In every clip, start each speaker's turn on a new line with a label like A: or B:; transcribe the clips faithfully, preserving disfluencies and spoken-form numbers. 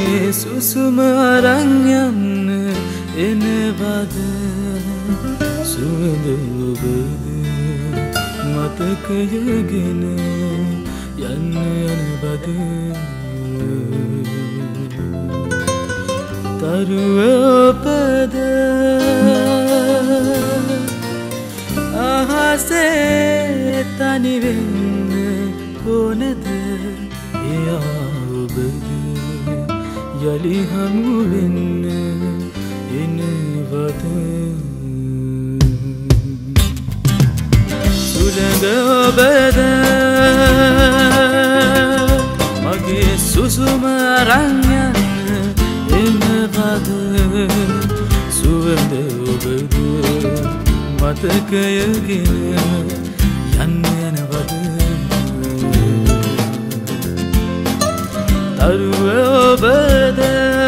A: මගේ සුසුම අරන් යන්න එනවද සුවඳ ඔබද මතකයගෙන යන්න යනවද තරුව ඔබද අහසේ තනි වෙන්න ඕනද එයා ඔබද යලි හමු වෙන්න එනවද සුළඟ ඔබද මගේ සුසුම අරන් යන්න එනවද සුවඳ ඔබද මතකයගෙන යන්න යනවද තරුව ඔබද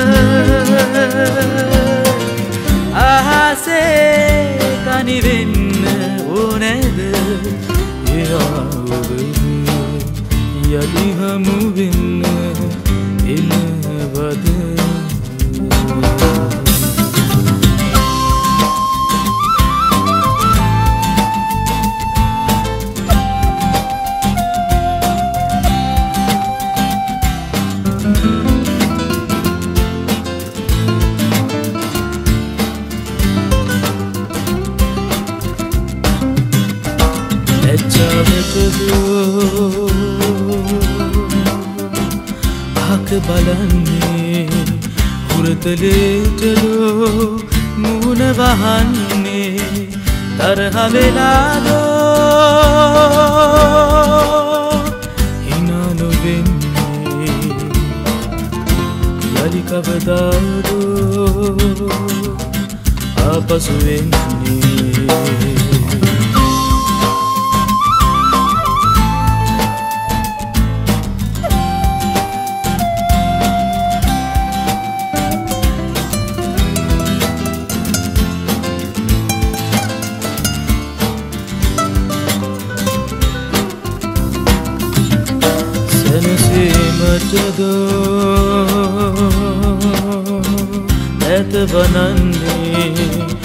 A: අහසේ තනි වෙන්න ඕනෑද එයා ඔබද යලි හමු වෙන්න එනවද ආක බලන්නේ හුරතලේටලෝ මුණ වහන්නේ තරහ වෙලාදෝ හිනා නොවෙන්නේ යලි කවදාදෝ ආපසු වෙන්නේ ඇත වනන්නේ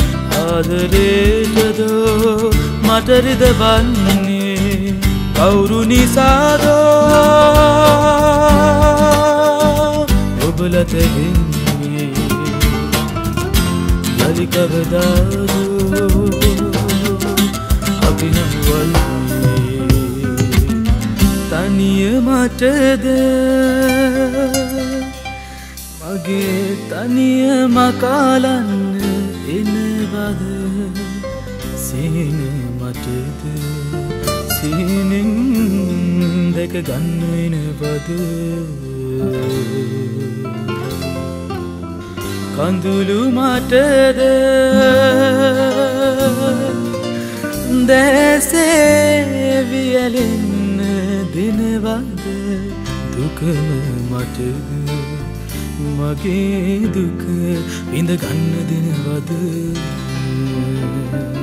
A: ආදරේටදෝ මට රිදවන්නේ කවුරු නිසාදෝ ඔබලට වෙන්නේ යලි කවදාදෝ අපි නම්වන්නේ තනිය මටද මගේ තනිය මකාලන්න එනවද සීන මටද සීනෙන් දැක ගන්න එනවද කඳුළු මටද දැසේ වියලෙන්න දෙනවද දුකම මටද මගේ දුක විඳ ගන්න දෙනවද